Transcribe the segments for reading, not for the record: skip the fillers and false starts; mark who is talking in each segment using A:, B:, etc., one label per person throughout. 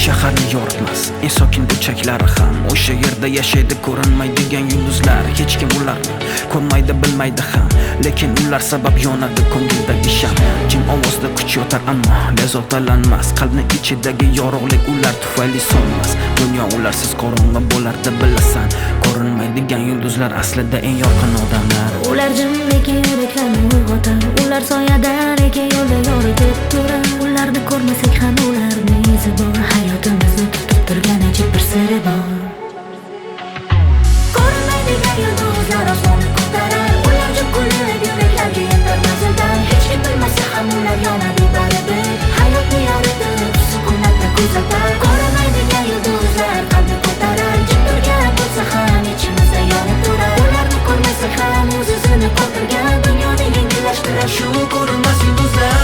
A: shaharni yoritmas eng sokin burchaklari ham. O'sha yerda yashaydi ko'rinmaydigan yulduzlar. Hech kim ularni ko'rmaydi, bilmaydi ham, lekin ular sabab yonadi ko'ngildagi sham. Jim ovozda kuch yotar, ammo bezovtalanmas. Qalbning ichidagi yorug'lik ular tufayli so'nmas. Dunyo ularsiz qorong'i bo'lardi, bilasan. Ko'rinmaydigan yulduzlar aslida eng yorqin odamlar.
B: Ular jim lekin yuraklarni uyg'otar. Ular soyada lekin yo'lda yoritib turar. Ularni ko'rmasak ham ularni izi bor. Hayotimizni tutib turgan ajib bir siri bor. Ko'rinmaydigan yulduzlar osmonni ko'tarar. Ular jim kulib yuraklarga yetar manzildan. Hech kim bilmasa ham ular yonadi baribir. Hayotni yoritib sukunatda kuzatar. Ko'rinmaydigan yulduzlar qalbni ko'tarar. Jim turgan bo'lsa ham ichimizda yonib turar. Ularni ko'rmasak ham o'z-o'zini qoldirgan dunyoni yengillashtirar shu ko'rinmas yulduzlar.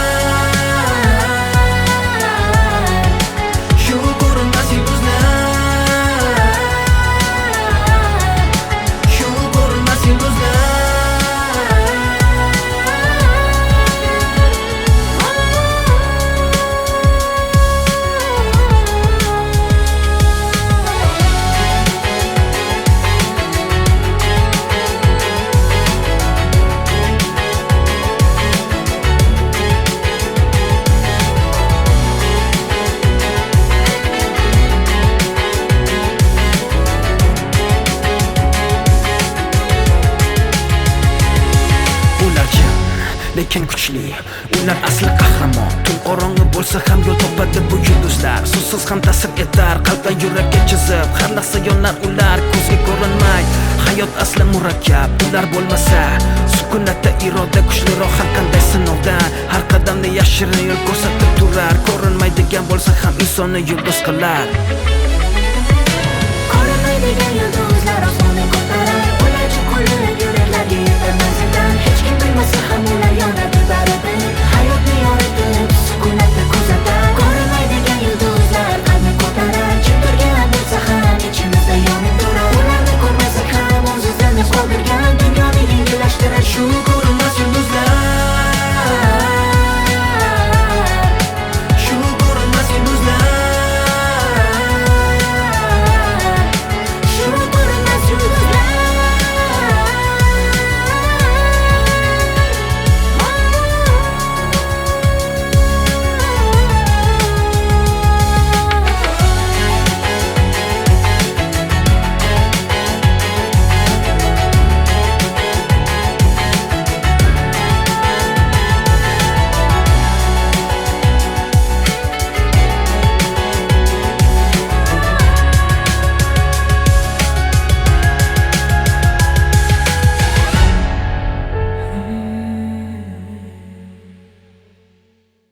B: Lekin kuchli, ular asli qahramon. Tun qorong'i bo'lsa ham yo'l topadi bu yulduzlar. So'zsiz ham ta'sir etar, qalbdan yurakka chizib. Har lahza yonar ular, ko'zga ko'rinmay. Hayot asli murakkab, ular bo'lmasa sukunatda iroda kuchliroq har qanday sinovdan. Har qadamda yashirin yo'l ko'rsatib turar. Ko'rinmaydigan bo'lsa ham insonni yulduz qilar. Ko'rinmaydigan yulduzlar osmonni ko'tarar. Ular jim kulib